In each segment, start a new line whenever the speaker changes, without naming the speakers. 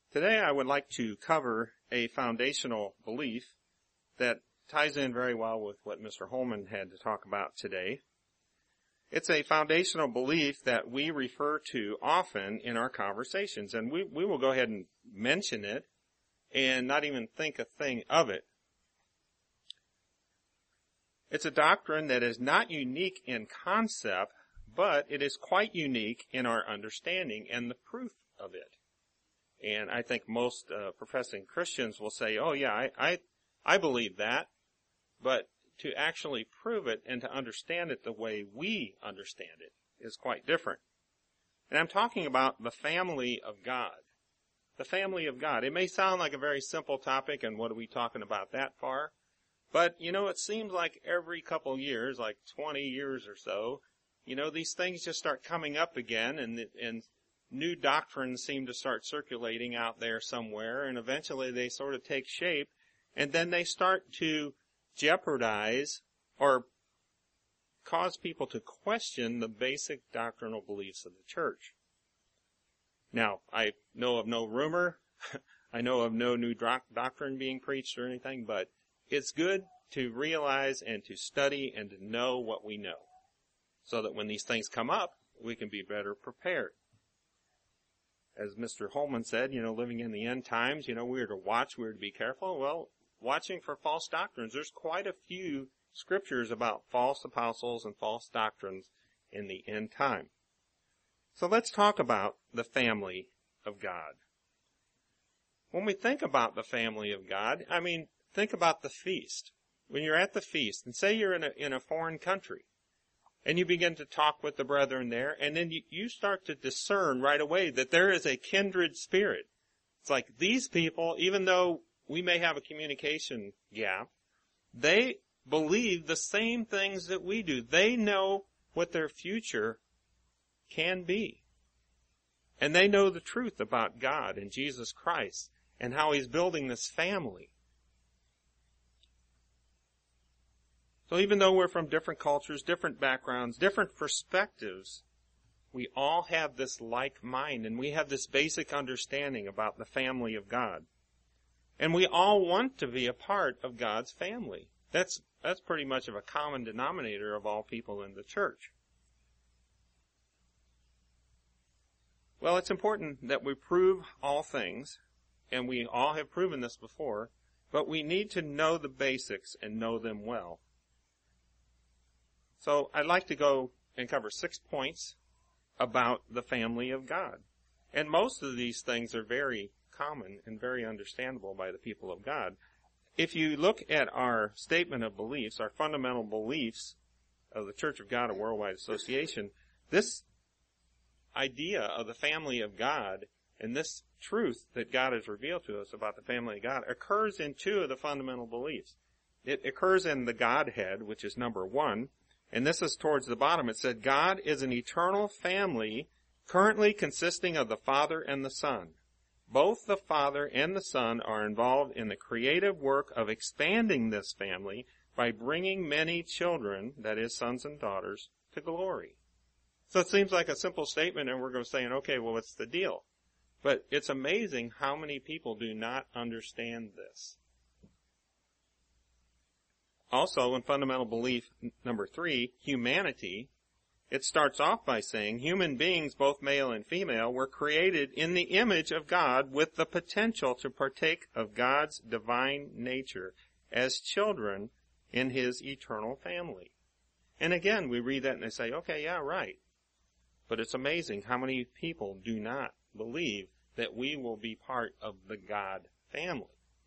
Today I would like to cover a foundational belief that ties in very well with what Mr. Holman had to talk about today. It's a foundational belief that we refer to often in our conversations, and we will go ahead and mention it and not even think a thing of it. It's a doctrine that is not unique in concept, but it is quite unique in our understanding and the proof of it. And I think most professing Christians will say, oh yeah, I believe that. But to actually prove it and to understand it the way we understand it is quite different. And I'm talking about the family of God. The family of God. It may sound like a very simple topic, and what are we talking about that far? But, it seems like every couple years, like 20 years or so, these things just start coming up again, and new doctrines seem to start circulating out there somewhere, and eventually they sort of take shape, and then they start to jeopardize or cause people to question the basic doctrinal beliefs of the church. Now, I know of no rumor, I know of no new doctrine being preached or anything, but it's good to realize and to study and to know what we know, so that when these things come up, we can be better prepared. As Mr. Holman said, living in the end times, we are to watch, we are to be careful. Well, watching for false doctrines. There's quite a few scriptures about false apostles and false doctrines in the end time. So let's talk about the family of God. When we think about the family of God, think about the feast. When you're at the feast, and say you're in a foreign country, and you begin to talk with the brethren there, and then you start to discern right away that there is a kindred spirit. It's like these people, even though we may have a communication gap, they believe the same things that we do. They know what their future can be. And they know the truth about God and Jesus Christ and how He's building this family. So even though we're from different cultures, different backgrounds, different perspectives, we all have this like mind, and we have this basic understanding about the family of God. And we all want to be a part of God's family. That's pretty much of a common denominator of all people in the church. Well, it's important that we prove all things, and we all have proven this before, but we need to know the basics and know them well. So I'd like to go and cover 6 points about the family of God. And most of these things are very common and very understandable by the people of God. If you look at our statement of beliefs, our fundamental beliefs of the Church of God, a Worldwide Association, this idea of the family of God and this truth that God has revealed to us about the family of God occurs in 2 of the fundamental beliefs. It occurs in the Godhead, which is number 1, and this is towards the bottom. It said, God is an eternal family currently consisting of the Father and the Son. Both the Father and the Son are involved in the creative work of expanding this family by bringing many children, that is, sons and daughters, to glory. So it seems like a simple statement, and we're going to say, okay, well, what's the deal? But it's amazing how many people do not understand this. Also, in fundamental belief number 3, humanity, it starts off by saying human beings, both male and female, were created in the image of God with the potential to partake of God's divine nature as children in His eternal family. And again, we read that and they say, okay, yeah, right. But it's amazing how many people do not believe that we will be part of the God family.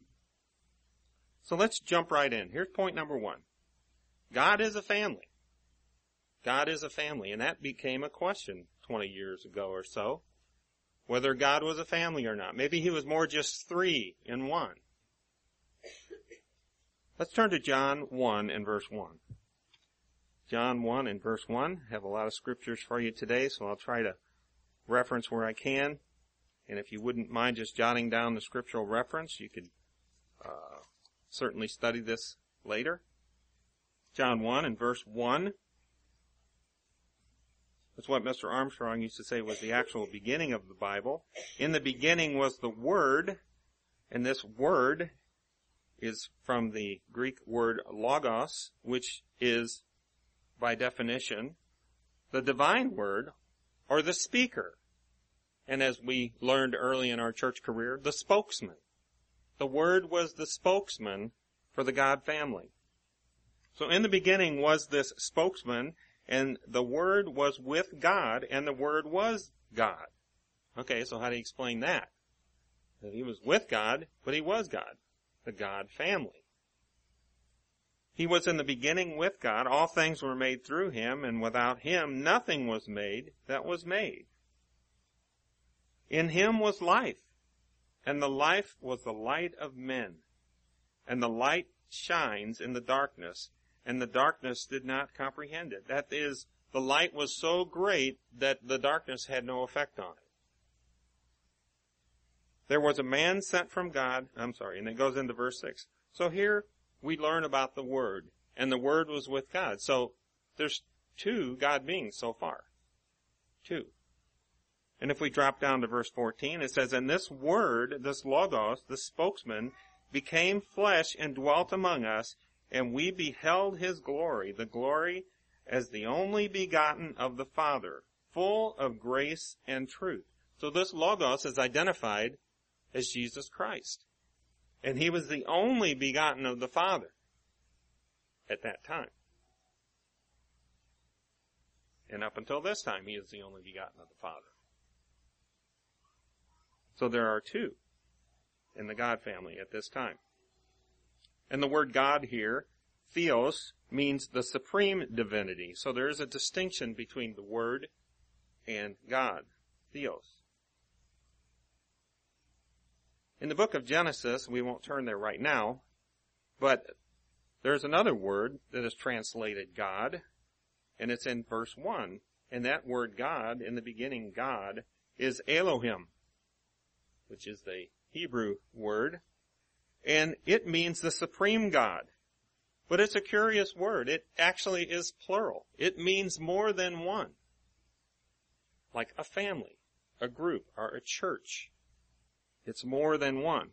So let's jump right in. Here's point number 1. God is a family. God is a family. And that became a question 20 years ago or so, whether God was a family or not. Maybe He was more just 3 in 1. Let's turn to John 1 and verse 1. John 1 and verse 1. I have a lot of scriptures for you today, so I'll try to reference where I can. And if you wouldn't mind just jotting down the scriptural reference, you could certainly study this later. John 1 and verse 1. That's what Mr. Armstrong used to say was the actual beginning of the Bible. In the beginning was the Word, and this Word is from the Greek word logos, which is, by definition, the divine word or the speaker. And as we learned early in our church career, the spokesman. The Word was the spokesman for the God family. So in the beginning was this spokesman, and the Word was with God, and the Word was God. Okay, so how do you explain that? That he was with God, but he was God. The God family. He was in the beginning with God. All things were made through him, and without him nothing was made that was made. In him was life, and the life was the light of men. And the light shines in the darkness, and the darkness did not comprehend it. That is, the light was so great that the darkness had no effect on it. There was a man sent from God, and it goes into verse 6. So here we learn about the Word, and the Word was with God. So there's two God beings so far. Two. And if we drop down to verse 14, it says, and this Word, this Logos, the spokesman, became flesh and dwelt among us, and we beheld his glory, the glory as the only begotten of the Father, full of grace and truth. So this Logos is identified as Jesus Christ. And he was the only begotten of the Father at that time. And up until this time, he is the only begotten of the Father. So there are two in the God family at this time. And the word God here, theos, means the supreme divinity. So there is a distinction between the Word and God, theos. In the book of Genesis, we won't turn there right now, but there's another word that is translated God, and it's in verse 1. And that word God, in the beginning God, is Elohim, which is the Hebrew word, and it means the supreme God. But it's a curious word. It actually is plural. It means more than one, like a family, a group, or a church. It's more than one.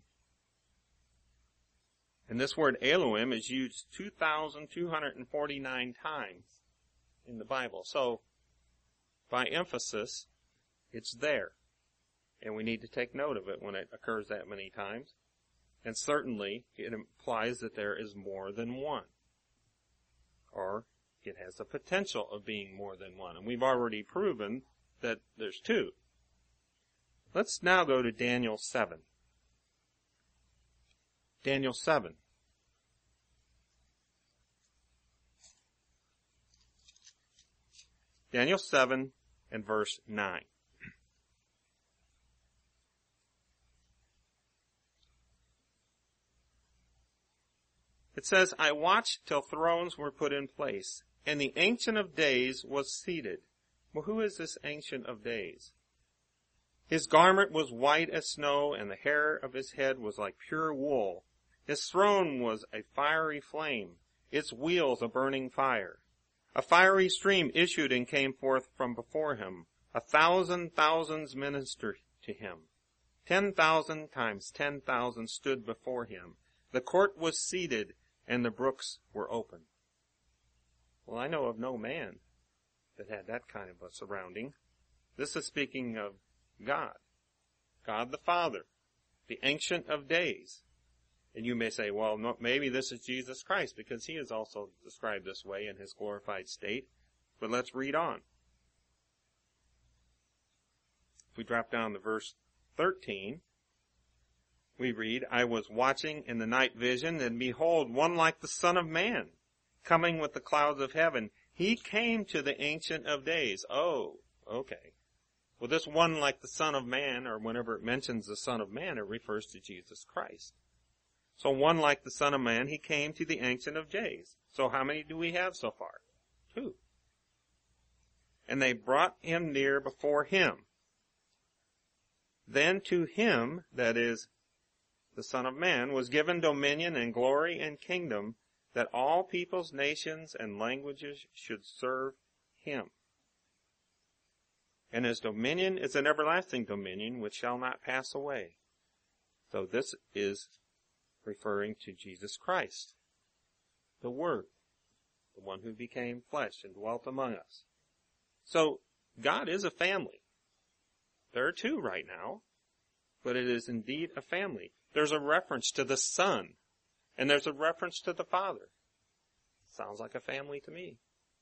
And this word Elohim is used 2,249 times in the Bible. So, by emphasis, it's there. And we need to take note of it when it occurs that many times. And certainly, it implies that there is more than one. Or, it has the potential of being more than one. And we've already proven that there's two. Let's now go to Daniel 7. Daniel 7. Daniel 7 and verse 9. It says, I watched till thrones were put in place, and the Ancient of Days was seated. Well, who is this Ancient of Days? His garment was white as snow, and the hair of his head was like pure wool. His throne was a fiery flame, its wheels a burning fire. A fiery stream issued and came forth from before him. 1,000 thousands ministered to him. 10,000 times 10,000 stood before him. The court was seated, and the brooks were open. Well, I know of no man that had that kind of a surrounding. This is speaking of God. God the Father, the Ancient of Days. And you may say, well, no, maybe this is Jesus Christ, because he is also described this way in his glorified state. But let's read on. If we drop down to verse 13, we read, I was watching in the night vision, and behold, one like the Son of Man, coming with the clouds of heaven. He came to the Ancient of Days. Oh, okay. Well, this one like the Son of Man, or whenever it mentions the Son of Man, it refers to Jesus Christ. So one like the Son of Man, he came to the Ancient of Days. So how many do we have so far? 2. And they brought him near before him. Then to him, that is, the Son of Man, was given dominion and glory and kingdom, that all peoples, nations, and languages should serve him. And his dominion is an everlasting dominion which shall not pass away. So this is referring to Jesus Christ, the Word, the one who became flesh and dwelt among us. So God is a family. There are two right now, but it is indeed a family. There's a reference to the Son, and there's a reference to the Father. Sounds like a family to me.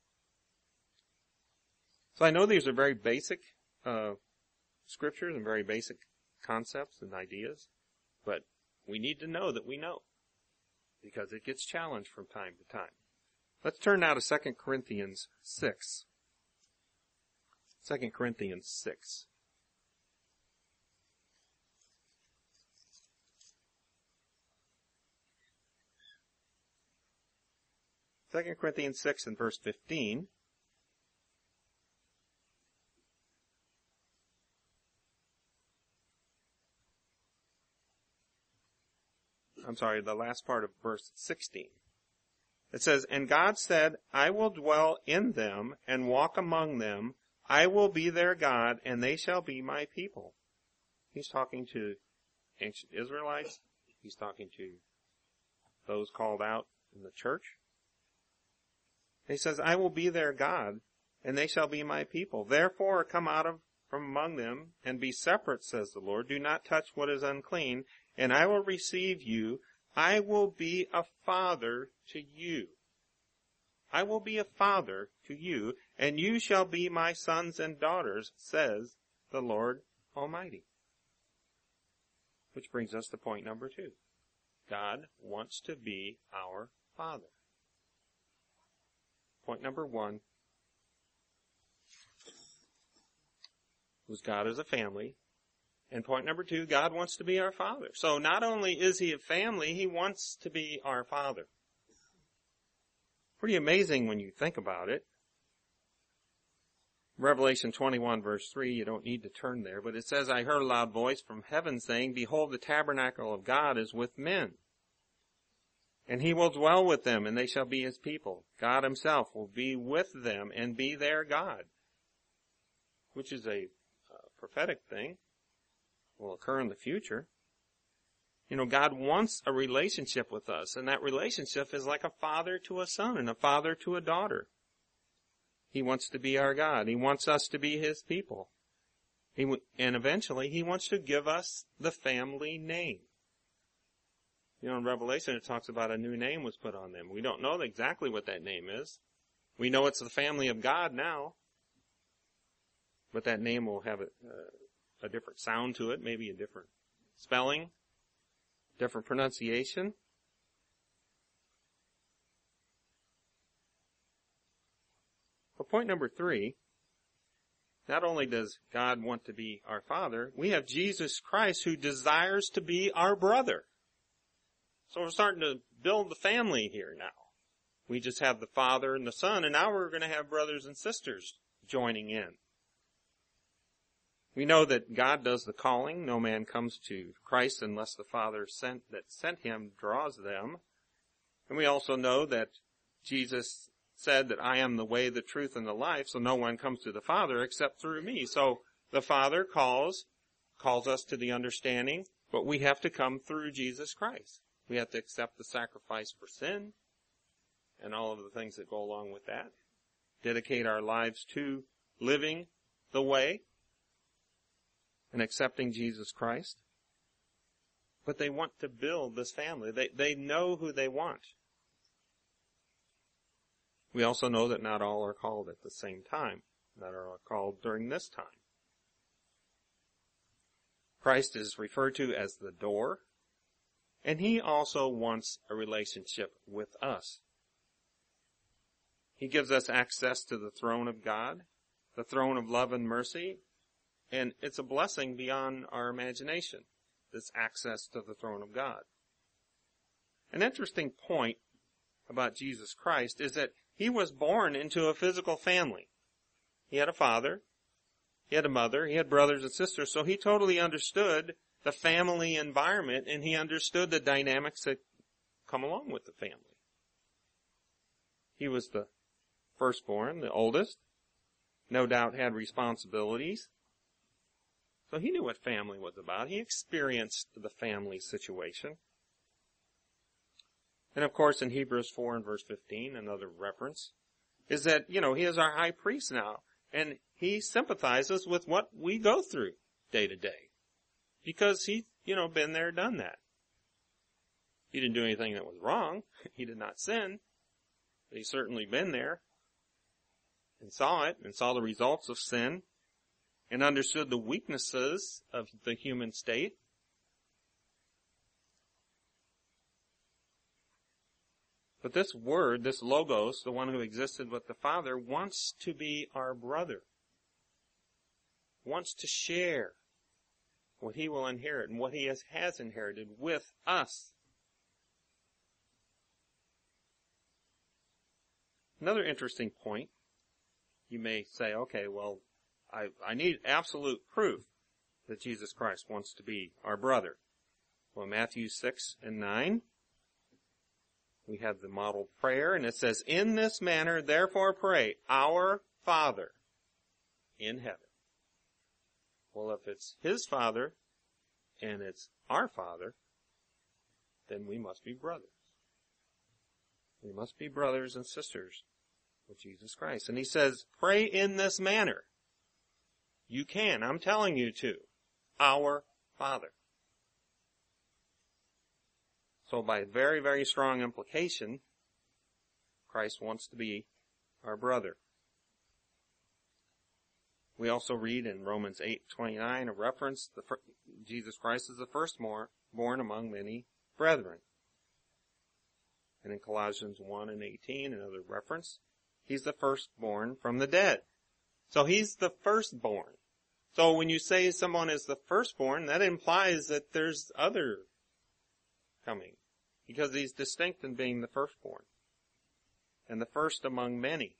So I know these are very basic scriptures and very basic concepts and ideas, but we need to know that we know, because it gets challenged from time to time. Let's turn now to 2 Corinthians 6. 2 Corinthians 6. 2 Corinthians 6 and verse 15. I'm sorry, the last part of verse 16. It says, "And God said, I will dwell in them and walk among them. I will be their God, and they shall be my people." He's talking to ancient Israelites. He's talking to those called out in the church. He says, I will be their God, and they shall be my people. Therefore come out from among them, and be separate, says the Lord. Do not touch what is unclean, and I will receive you. I will be a father to you. I will be a father to you, and you shall be my sons and daughters, says the Lord Almighty. Which brings us to point number 2. God wants to be our Father. Point number 1 was God as a family. And point number 2, God wants to be our Father. So not only is He a family, He wants to be our Father. Pretty amazing when you think about it. Revelation 21 verse 3, you don't need to turn there, but it says, I heard a loud voice from heaven saying, Behold, the tabernacle of God is with men. And He will dwell with them, and they shall be His people. God Himself will be with them and be their God. Which is a prophetic thing. Will occur in the future. You know, God wants a relationship with us, and that relationship is like a father to a son and a father to a daughter. He wants to be our God. He wants us to be His people. And eventually, He wants to give us the family name. You know, in Revelation, it talks about a new name was put on them. We don't know exactly what that name is. We know it's the family of God now. But that name will have a different sound to it, maybe a different spelling, different pronunciation. But point number 3, not only does God want to be our Father, we have Jesus Christ who desires to be our brother. So we're starting to build the family here now. We just have the Father and the Son, and now we're going to have brothers and sisters joining in. We know that God does the calling. No man comes to Christ unless the Father that sent Him draws them. And we also know that Jesus said that I am the way, the truth, and the life, so no one comes to the Father except through me. So the Father calls us to the understanding, but we have to come through Jesus Christ. We have to accept the sacrifice for sin and all of the things that go along with that. Dedicate our lives to living the way and accepting Jesus Christ. But they want to build this family. They know who they want. We also know that not all are called at the same time, that are called during this time. Christ is referred to as the door, and He also wants a relationship with us. He gives us access to the throne of God, the throne of love and mercy, and it's a blessing beyond our imagination, this access to the throne of God. An interesting point about Jesus Christ is that He was born into a physical family. He had a father, He had a mother, He had brothers and sisters, so He totally understood the family environment, and He understood the dynamics that come along with the family. He was the firstborn, the oldest. no doubt had responsibilities. So he knew what family was about. He experienced the family situation. And of course in Hebrews 4 and verse 15, another reference, is that, he is our high priest now. And he sympathizes with what we go through day to day. Because he's, been there, done that. He didn't do anything that was wrong. He did not sin. But he's certainly been there and saw it and saw the results of sin and understood the weaknesses of the human state. But this word, this Logos, the one who existed with the Father, wants to be our brother. Wants to share what he will inherit and what he has inherited with us. Another interesting point, you may say, okay, well, I need absolute proof that Jesus Christ wants to be our brother. Well, Matthew 6 and 9, we have the model prayer, and it says, in this manner, therefore pray, our Father in heaven. Well, if it's his Father and it's our Father, then we must be brothers. We must be brothers and sisters with Jesus Christ. And he says, pray in this manner. You can. I'm telling you to. Our Father. So by very, very strong implication, Christ wants to be our brother. We also read in Romans 8:29 a reference, Jesus Christ is the firstborn among many brethren. And in Colossians 1 and 18, another reference, he's the firstborn from the dead. So he's the firstborn. So when you say someone is the firstborn, that implies that there's other coming. Because he's distinct in being the firstborn. And the first among many.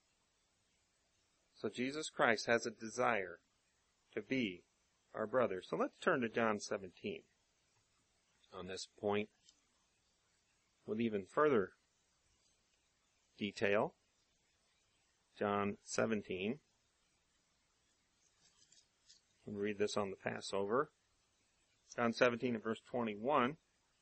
So Jesus Christ has a desire to be our brother. So let's turn to John 17 on this point with even further detail. John 17. We'll read this on the Passover. John 17 and verse 21.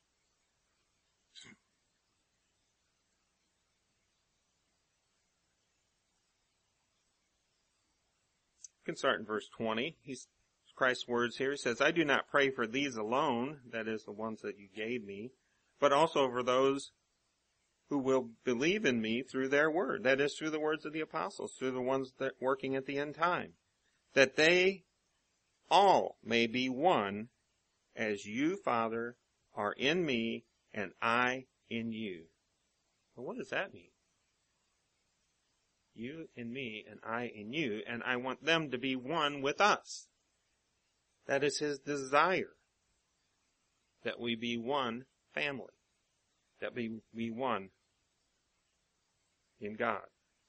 You can start in verse 20. Christ's words here. He says, I do not pray for these alone, that is, the ones that you gave me, but also for those who will believe in me through their word. That is, through the words of the apostles, through the ones that working at the end time. That they all may be one, as you, Father, are in me, and I in you. Well, what does that mean? You in me, and I in you, and I want them to be one with us. That is his desire, that we be one family, that we be one in God.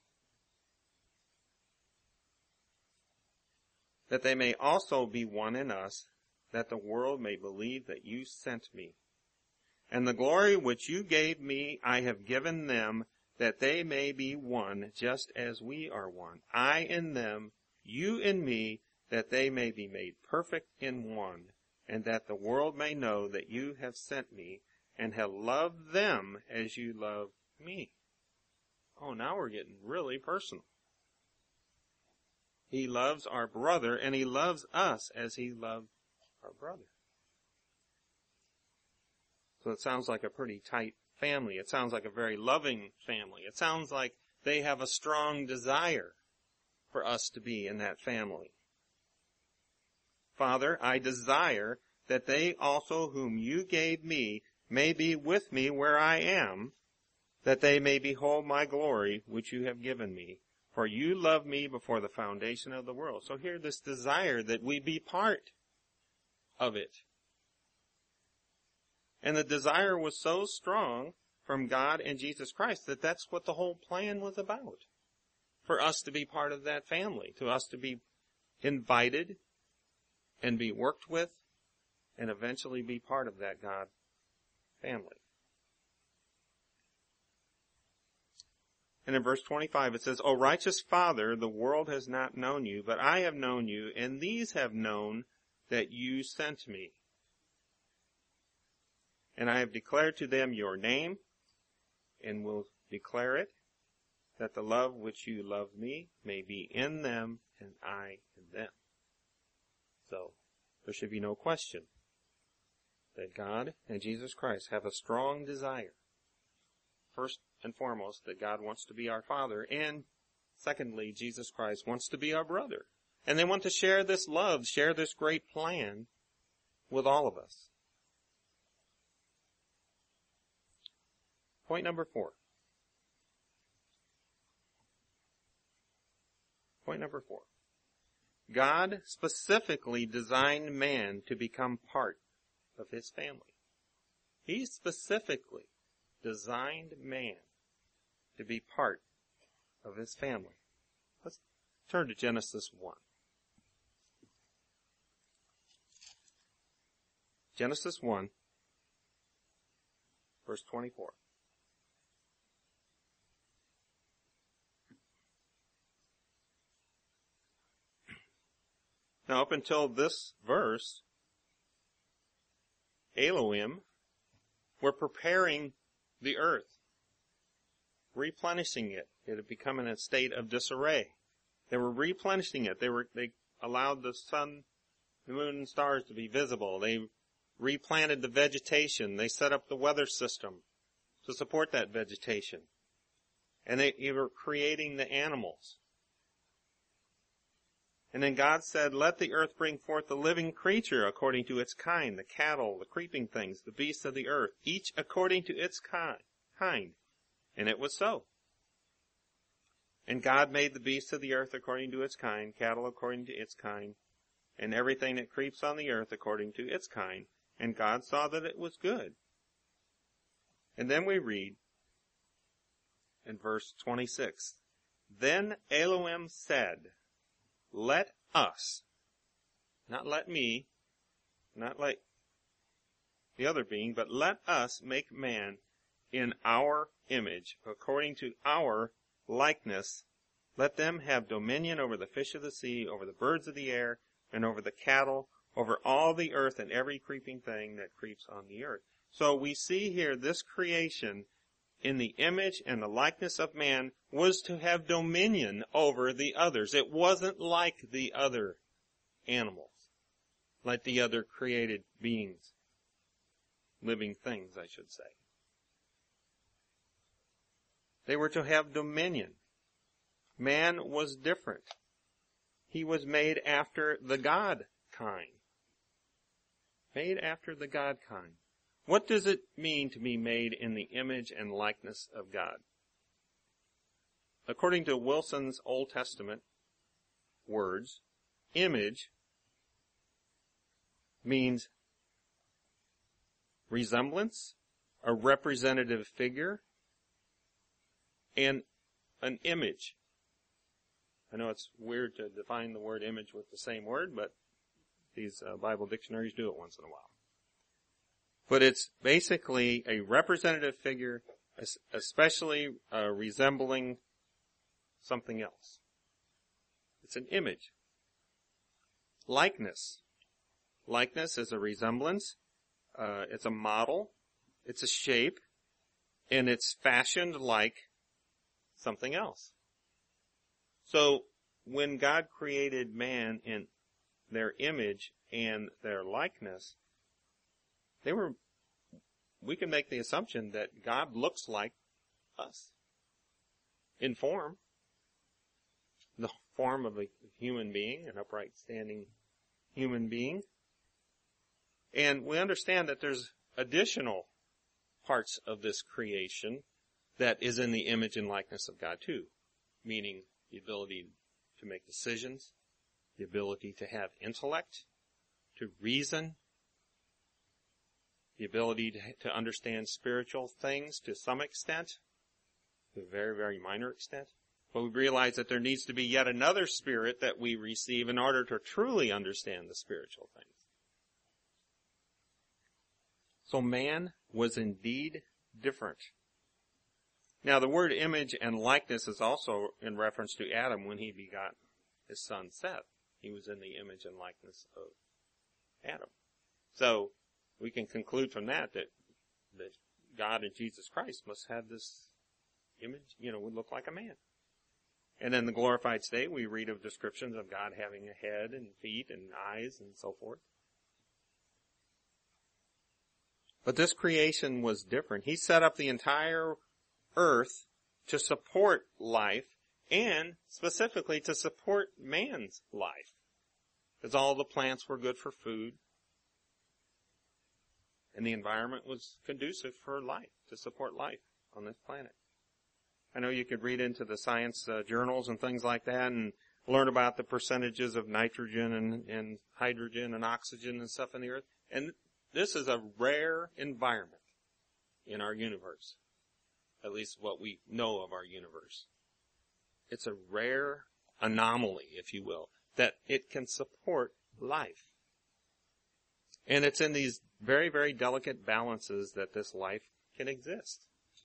That they may also be one in us, that the world may believe that you sent me. And the glory which you gave me I have given them, that they may be one, just as we are one. I in them, you in me, that they may be made perfect in one, and that the world may know that you have sent me, and have loved them as you loved me. Oh, now we're getting really personal. He loves our brother, and he loves us as he loved our brother. So it sounds like a pretty tight family. It sounds like a very loving family. It sounds like they have a strong desire for us to be in that family. Father, I desire that they also whom you gave me may be with me where I am, that they may behold my glory which you have given me. For you loved me before the foundation of the world. So here this desire that we be part of it. And the desire was so strong from God and Jesus Christ that that's what the whole plan was about. For us to be part of that family, to us to be invited and be worked with and eventually be part of that God family. And in verse 25 it says, O righteous Father, the world has not known you, but I have known you, and these have known that you sent me. And I have declared to them your name, and will declare it, that the love which you love me may be in them, and I in them. So, there should be no question that God and Jesus Christ have a strong desire. First and foremost, that God wants to be our Father, and secondly, Jesus Christ wants to be our brother. And they want to share this love, share this great plan with all of us. Point number 4. Point number 4. God specifically designed man to become part of his family. He specifically designed man to be part of his family. Let's turn to Genesis 1. Genesis 1, verse 24. Now, up until this verse, Elohim were preparing the earth, replenishing it. It had become in a state of disarray. They were replenishing it. They allowed the sun, the moon, and stars to be visible. They replanted the vegetation. They set up the weather system to support that vegetation. And they were creating the animals. And then God said, let the earth bring forth a living creature according to its kind, the cattle, the creeping things, the beasts of the earth, each according to its kind. And it was so. And God made the beasts of the earth according to its kind, cattle according to its kind, and everything that creeps on the earth according to its kind. And God saw that it was good. And then we read in verse 26, Then Elohim said, let us, not let me, not like the other being, but let us make man in our image, according to our likeness. Let them have dominion over the fish of the sea, over the birds of the air, and over the cattle, over all the earth and every creeping thing that creeps on the earth. So we see here this creation in the image and the likeness of man was to have dominion over the others. It wasn't like the other animals, like the other created beings, living things, I should say. They were to have dominion. Man was different. He was made after the God kind. Made after the God kind. What does it mean to be made in the image and likeness of God? According to Wilson's Old Testament words, image means resemblance, a representative figure, and an image. I know it's weird to define the word image with the same word, but these Bible dictionaries do it once in a while. But it's basically a representative figure, especially resembling something else. It's an image. Likeness. Likeness is a resemblance. It's a model. It's a shape. And it's fashioned like something else. So when God created man in their image and their likeness, we can make the assumption that God looks like us in form, the form of a human being, an upright standing human being. And we understand that there's additional parts of this creation that is in the image and likeness of God too, meaning the ability to make decisions, the ability to have intellect, to reason, the ability to understand spiritual things to some extent, to a very, very minor extent. But we realize that there needs to be yet another spirit that we receive in order to truly understand the spiritual things. So man was indeed different. Now, the word image and likeness is also in reference to Adam when he begot his son Seth. He was in the image and likeness of Adam. So we can conclude from that God and Jesus Christ must have this image, would look like a man. And in the glorified state, we read of descriptions of God having a head and feet and eyes and so forth. But this creation was different. He set up the entire earth to support life and specifically to support man's life. Because all the plants were good for food. And the environment was conducive for life, to support life on this planet. I know you could read into the science journals and things like that and learn about the percentages of nitrogen and hydrogen and oxygen and stuff in the earth. And this is a rare environment in our universe. At least what we know of our universe. It's a rare anomaly, if you will, that it can support life. And it's in these very, very delicate balances that this life can exist.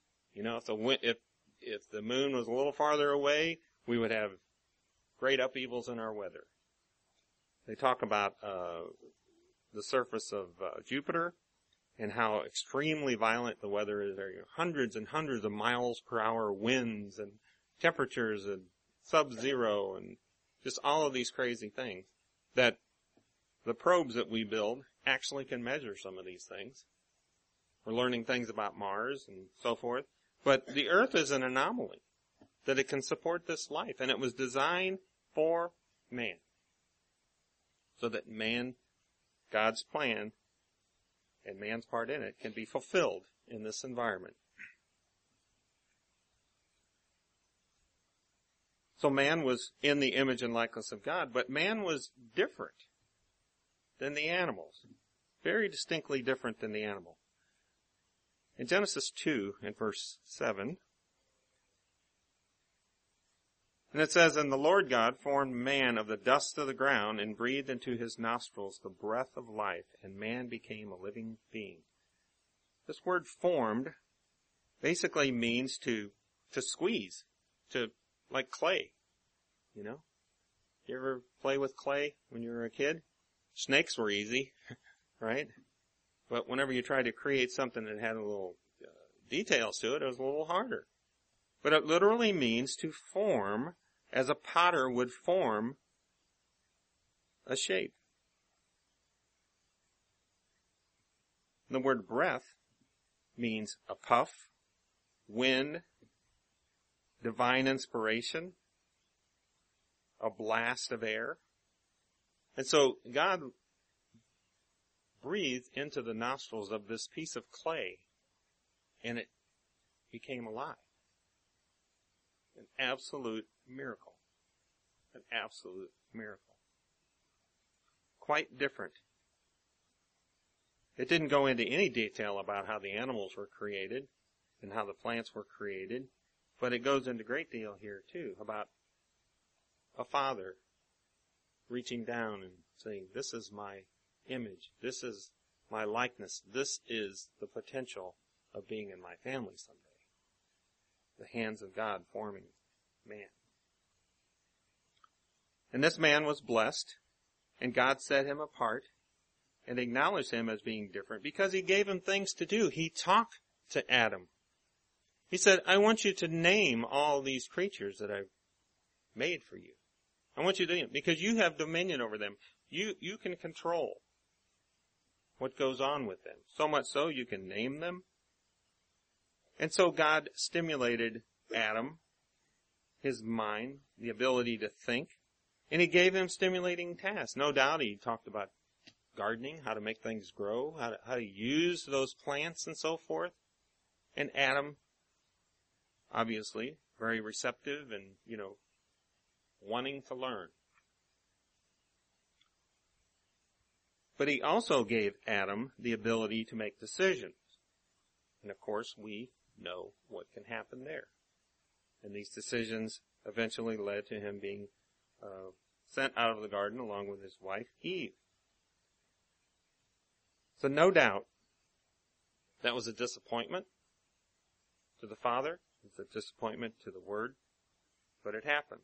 If the moon was a little farther away, we would have great upheavals in our weather. They talk about the surface of Jupiter and how extremely violent the weather is there. Hundreds and hundreds of miles per hour winds and temperatures and sub-zero and just all of these crazy things that the probes that we build actually can measure some of these things. We're learning things about Mars and so forth. But the earth is an anomaly that it can support this life. And it was designed for man. So that man, God's plan, and man's part in it can be fulfilled in this environment. So man was in the image and likeness of God, but man was different than the animals. Very distinctly different than the animal. In Genesis 2, in verse 7, and it says, "And the Lord God formed man of the dust of the ground and breathed into his nostrils the breath of life, and man became a living being." This word formed basically means to squeeze, like clay. You ever play with clay when you were a kid? Snakes were easy, right? But whenever you tried to create something that had a little details to it, it was a little harder. But it literally means to form as a potter would form a shape. The word breath means a puff, wind, divine inspiration, a blast of air. And so God breathed into the nostrils of this piece of clay, and it became alive. An absolute miracle. An absolute miracle. Quite different. It didn't go into any detail about how the animals were created and how the plants were created, but it goes into great deal here too about a father reaching down and saying, "This is my image. This is my likeness. This is the potential of being in my family someday." The hands of God forming man. And this man was blessed, and God set him apart and acknowledged him as being different because he gave him things to do. He talked to Adam. He said, "I want you to name all these creatures that I've made for you. I want you to name them because you have dominion over them. You can control what goes on with them. So much so you can name them." And so God stimulated Adam, his mind, the ability to think, and he gave him stimulating tasks. No doubt he talked about gardening, how to make things grow, how to use those plants and so forth. And Adam, obviously, very receptive and, wanting to learn. But he also gave Adam the ability to make decisions. And of course, we know what can happen there. And these decisions eventually led to him being sent out of the garden along with his wife, Eve. So no doubt that was a disappointment to the father. It's a disappointment to the Word, but it happened.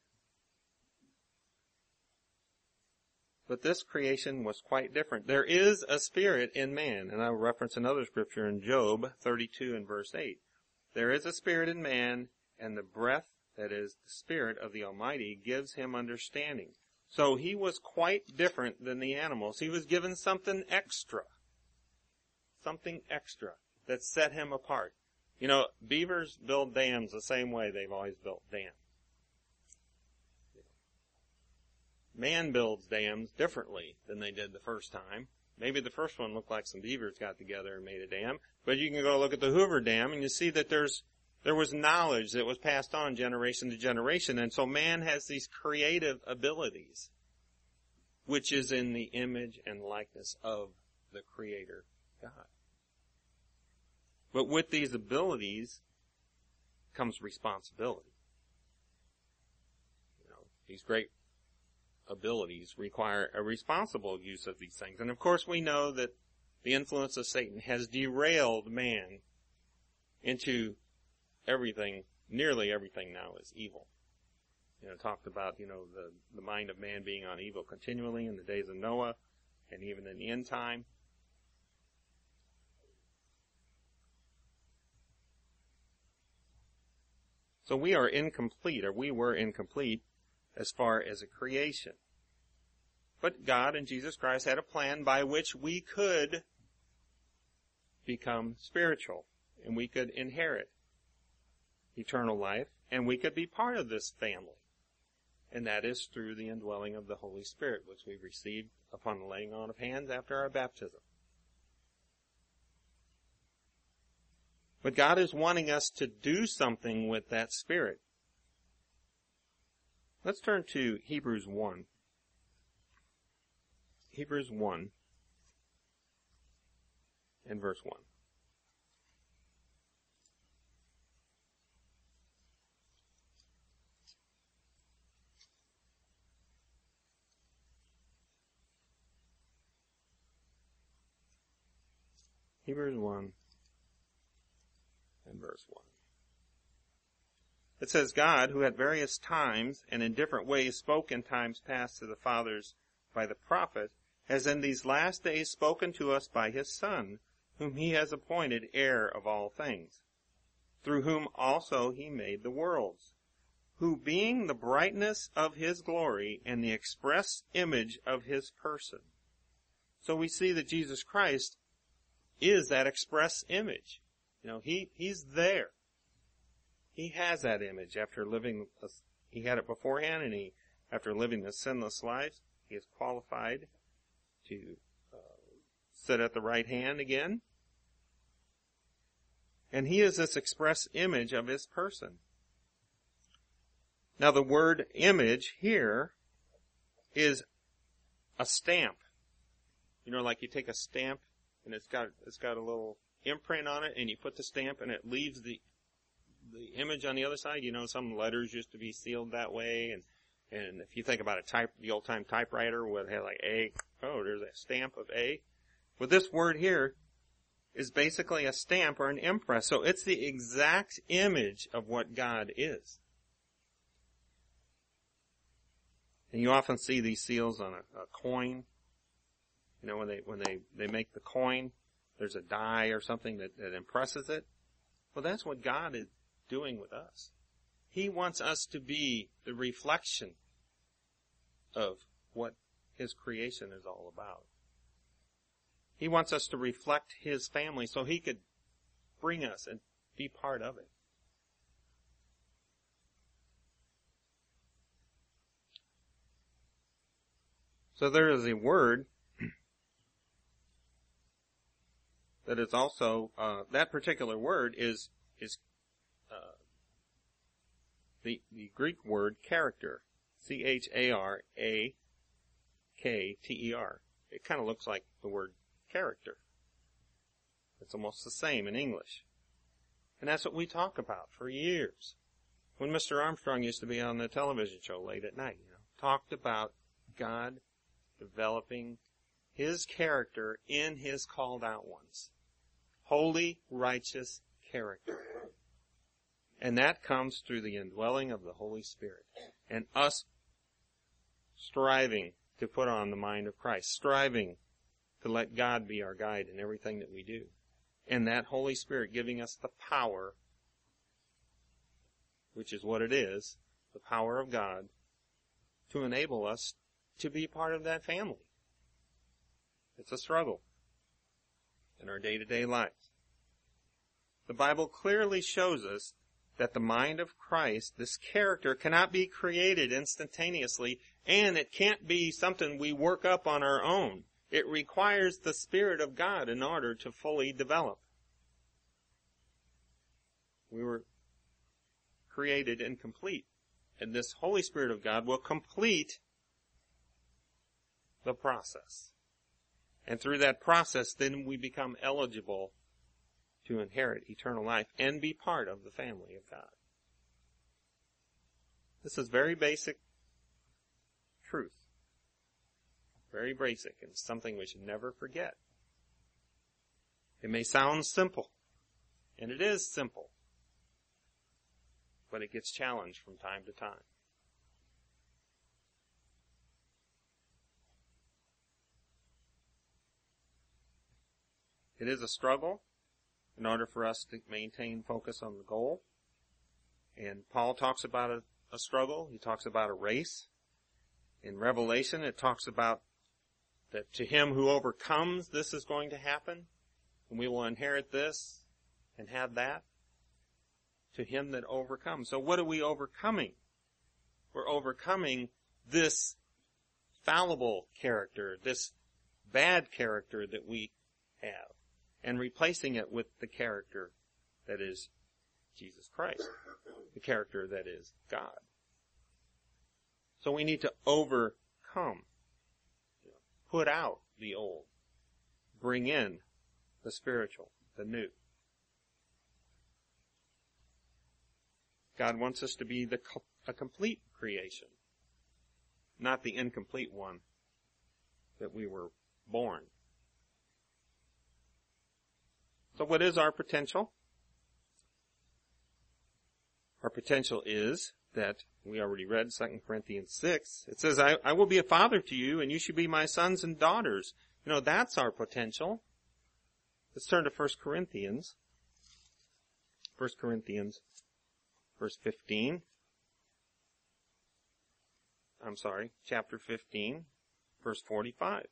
But this creation was quite different. There is a spirit in man, and I will reference another scripture in Job 32 and verse 8. There is a spirit in man, and the breath, that is, the Spirit of the Almighty, gives him understanding. So he was quite different than the animals. He was given something extra that set him apart. You know, beavers build dams the same way they've always built dams. Man builds dams differently than they did the first time. Maybe the first one looked like some beavers got together and made a dam, but you can go look at the Hoover Dam and you see that there was knowledge that was passed on generation to generation, and so man has these creative abilities, which is in the image and likeness of the Creator God. But with these abilities comes responsibility. You know, these great abilities require a responsible use of these things. And of course we know that the influence of Satan has derailed man into everything, nearly everything now is evil. You know, talked about, the mind of man being on evil continually in the days of Noah and even in the end time. So we were incomplete as far as a creation. But God and Jesus Christ had a plan by which we could become spiritual, and we could inherit eternal life, and we could be part of this family. And that is through the indwelling of the Holy Spirit, which we received upon the laying on of hands after our baptism. But God is wanting us to do something with that Spirit. Let's turn to Hebrews 1. Hebrews 1 and verse 1. Hebrews 1 and verse 1. It says, God, who at various times and in different ways spoke in times past to the fathers by the prophet, has in these last days spoken to us by his Son, whom he has appointed heir of all things, through whom also he made the worlds, who being the brightness of his glory and the express image of his person. So we see that Jesus Christ is that express image. He's there. He has that image after he had it beforehand, and after living the sinless life, he is qualified to sit at the right hand again. And he is this express image of his person. Now the word image here is a stamp. Like you take a stamp and it's got a little imprint on it, and you put the stamp and it leaves the image on the other side. Some letters used to be sealed that way, and if you think about the old time typewriter would have like A, there's a stamp of A. Well, this word here is basically a stamp or an impress. So it's the exact image of what God is. And you often see these seals on a coin. When they make the coin, there's a die or something that impresses it. Well, that's what God is doing with us. He wants us to be the reflection of what his creation is all about. He wants us to reflect his family so he could bring us and be part of it. So there is a word that is also, that particular word is the Greek word character. Character. It kind of looks like the word character. It's almost the same in English. And that's what we talk about for years. When Mr. Armstrong used to be on the television show late at night, talked about God developing his character in his called out ones. Holy, righteous character. And that comes through the indwelling of the Holy Spirit. And us striving to put on the mind of Christ, striving to let God be our guide in everything that we do. And that Holy Spirit giving us the power, which is what it is, the power of God, to enable us to be part of that family. It's a struggle in our day-to-day lives. The Bible clearly shows us that the mind of Christ, this character, cannot be created instantaneously, and it can't be something we work up on our own. It requires the Spirit of God in order to fully develop. We were created incomplete, and this Holy Spirit of God will complete the process. And through that process, then we become eligible to inherit eternal life and be part of the family of God. This is very basic truth. Very basic, and something we should never forget. It may sound simple, and it is simple, but it gets challenged from time to time. It is a struggle in order for us to maintain focus on the goal. And Paul talks about a struggle. He talks about a race. In Revelation, it talks about that to him who overcomes, this is going to happen, and we will inherit this and have that. To him that overcomes. So what are we overcoming? We're overcoming this fallible character, this bad character that we have, and replacing it with the character that is Jesus Christ, the character that is God. So we need to overcome, put out the old, bring in the spiritual, the new. God wants us to be a complete creation, not the incomplete one that we were born. So what is our potential? Our potential is that we already read 2 Corinthians 6. It says, I will be a father to you, and you should be my sons and daughters. That's our potential. Let's turn to 1 Corinthians. 1 Corinthians, verse 15. Chapter 15, verse 45.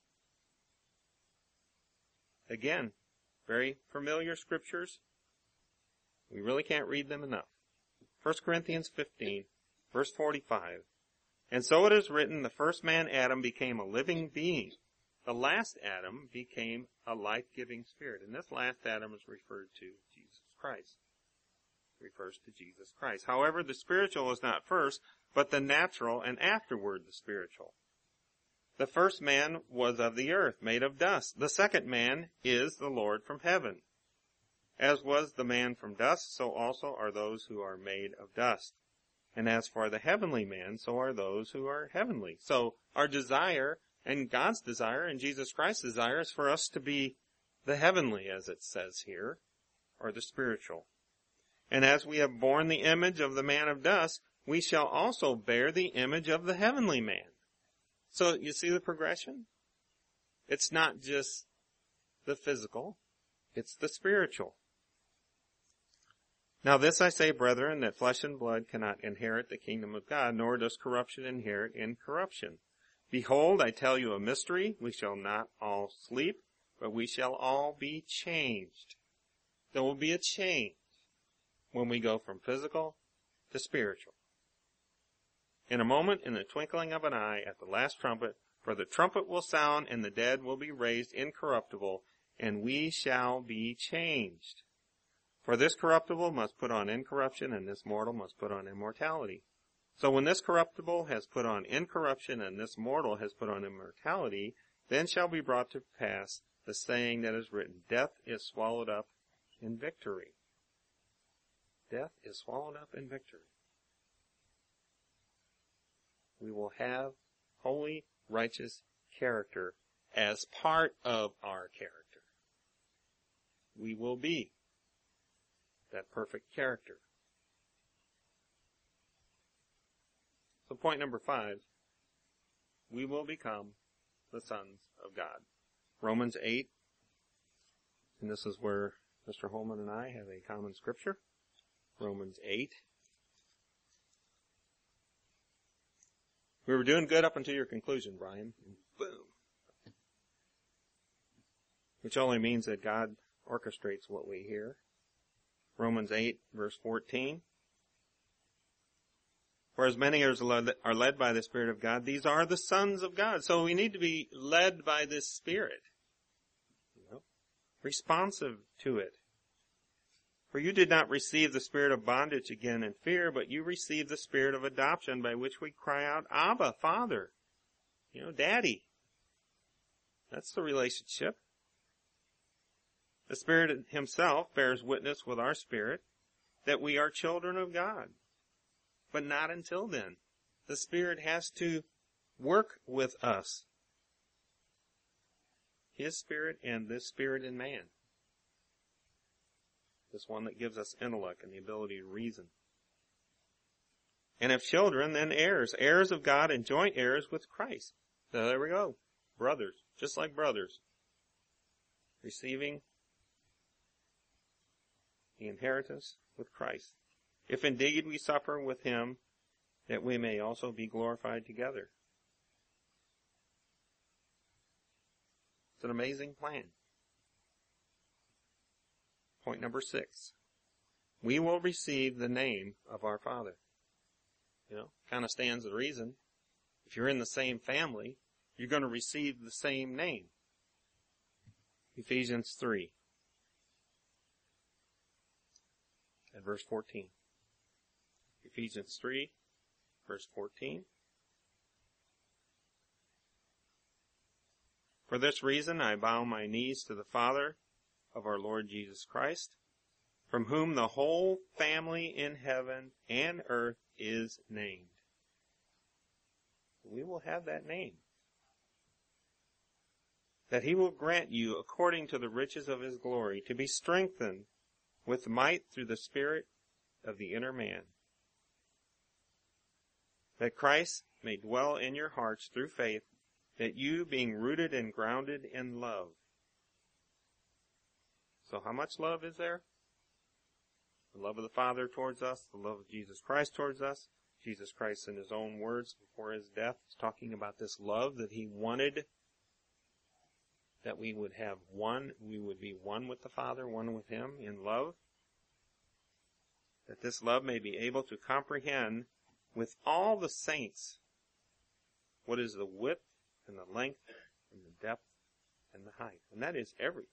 Again, very familiar scriptures. We really can't read them enough. 1 Corinthians 15, verse 45. And so it is written, the first man, Adam, became a living being. The last Adam became a life-giving spirit. And this last Adam is referred to Jesus Christ. It refers to Jesus Christ. However, the spiritual is not first, but the natural, and afterward the spiritual. The first man was of the earth, made of dust. The second man is the Lord from heaven. As was the man from dust, so also are those who are made of dust. And as for the heavenly man, so are those who are heavenly. So our desire, and God's desire, and Jesus Christ's desire, is for us to be the heavenly, as it says here, or the spiritual. And as we have borne the image of the man of dust, we shall also bear the image of the heavenly man. So you see the progression? It's not just the physical, it's the spiritual. Now this I say, brethren, that flesh and blood cannot inherit the kingdom of God, nor does corruption inherit incorruption. Behold, I tell you a mystery. We shall not all sleep, but we shall all be changed. There will be a change when we go from physical to spiritual. In a moment, in the twinkling of an eye, at the last trumpet, for the trumpet will sound, and the dead will be raised incorruptible, and we shall be changed. For this corruptible must put on incorruption, and this mortal must put on immortality. So when this corruptible has put on incorruption, and this mortal has put on immortality, then shall be brought to pass the saying that is written, death is swallowed up in victory. Death is swallowed up in victory. We will have holy, righteous character as part of our character. We will be that perfect character So point number 5, we will become the sons of God. Romans 8, and this is where Mr. Holman and I have a common scripture. Romans 8. We were doing good up until your conclusion, Brian. Boom. Which only means that God orchestrates what we hear. Romans 8, verse 14. For as many as are led by the Spirit of God, these are the sons of God. So we need to be led by this Spirit. Responsive to it. For you did not receive the spirit of bondage again in fear, but you received the spirit of adoption by which we cry out, Abba, Father. Daddy. That's the relationship. The Spirit himself bears witness with our spirit that we are children of God. But not until then. The Spirit has to work with us. His Spirit and this Spirit in man. This one that gives us intellect and the ability to reason. And if children, then heirs. Heirs of God and joint heirs with Christ. So there we go. Brothers. Just like brothers. Receiving the inheritance with Christ. If indeed we suffer with him, that we may also be glorified together. It's an amazing plan. Point number 6. We will receive the name of our Father. Kind of stands to reason. If you're in the same family, you're going to receive the same name. Ephesians 3. And verse 14. Ephesians 3, verse 14. For this reason I bow my knees to the Father of our Lord Jesus Christ, from whom the whole family in heaven and earth is named. We will have that name. That he will grant you, according to the riches of his glory, to be strengthened with might through the Spirit of the inner man, that Christ may dwell in your hearts through faith, that you, being rooted and grounded in love. So how much love is there? The love of the Father towards us, the love of Jesus Christ towards us. Jesus Christ, in his own words before his death, is talking about this love that he wanted, that we would have one, we would be one with the Father, one with him in love. That this love may be able to comprehend with all the saints what is the width and the length and the depth and the height. And that is everything.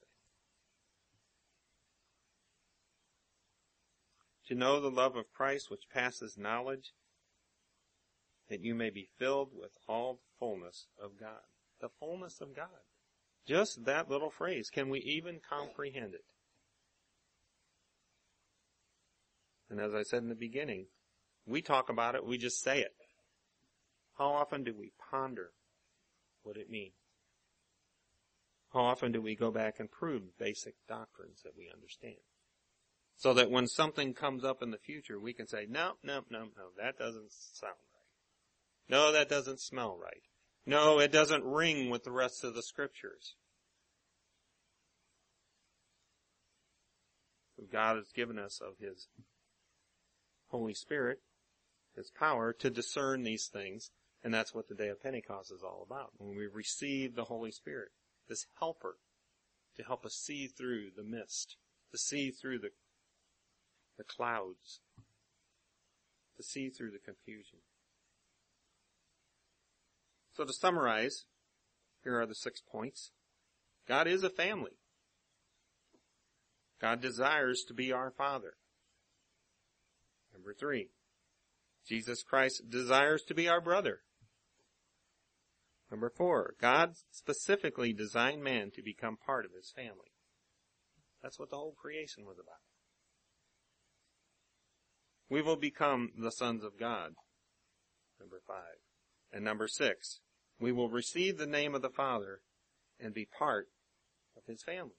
To know the love of Christ which passes knowledge, that you may be filled with all the fullness of God. The fullness of God. Just that little phrase. Can we even comprehend it? And as I said in the beginning, we talk about it, we just say it. How often do we ponder what it means? How often do we go back and prove basic doctrines that we understand? So that when something comes up in the future, we can say, no, that doesn't sound right. No, that doesn't smell right. No, it doesn't ring with the rest of the scriptures. So God has given us of his Holy Spirit, his power to discern these things, and that's what the day of Pentecost is all about. When we receive the Holy Spirit, this helper to help us see through the mist, to see through the clouds, to see through the confusion. So to summarize, here are the 6 points. God is a family. God desires to be our Father. Number 3, Jesus Christ desires to be our brother. Number 4, God specifically designed man to become part of his family. That's what the whole creation was about. We will become the sons of God. Number 5. And number 6, we will receive the name of the Father and be part of his family.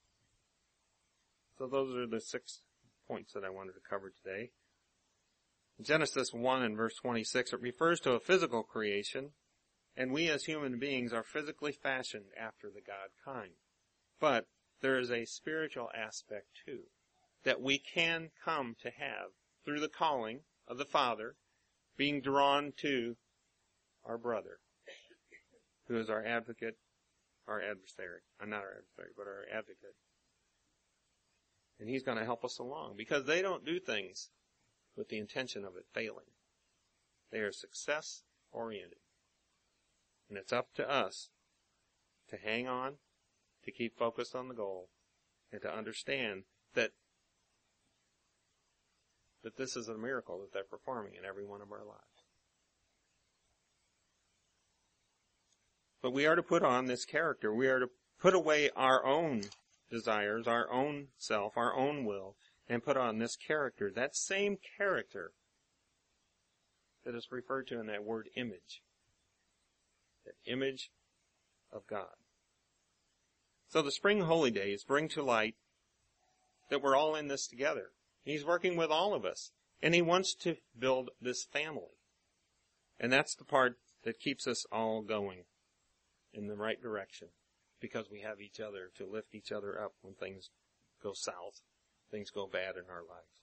So those are the 6 points that I wanted to cover today. Genesis 1 and verse 26, it refers to a physical creation, and we as human beings are physically fashioned after the God kind. But there is a spiritual aspect too, that we can come to have through the calling of the Father, being drawn to our brother, who is our advocate, our adversary. Not our adversary, but our advocate. And he's going to help us along, because they don't do things with the intention of it failing. They are success-oriented. And it's up to us to hang on, to keep focused on the goal, and to understand that this is a miracle that they're performing in every one of our lives. But we are to put on this character. We are to put away our own desires, our own self, our own will, and put on this character, that same character that is referred to in that word image. The image of God. So the spring holy days bring to light that we're all in this together. He's working with all of us, and he wants to build this family. And that's the part that keeps us all going in the right direction, because we have each other to lift each other up when things go south, things go bad in our lives.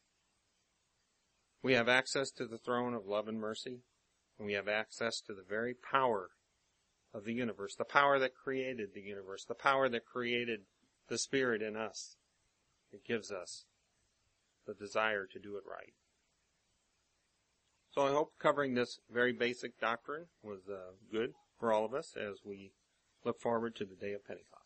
We have access to the throne of love and mercy, and we have access to the very power of the universe, the power that created the universe, the power that created the Spirit in us. It gives us the desire to do it right. So I hope covering this very basic doctrine was good for all of us as we look forward to the day of Pentecost.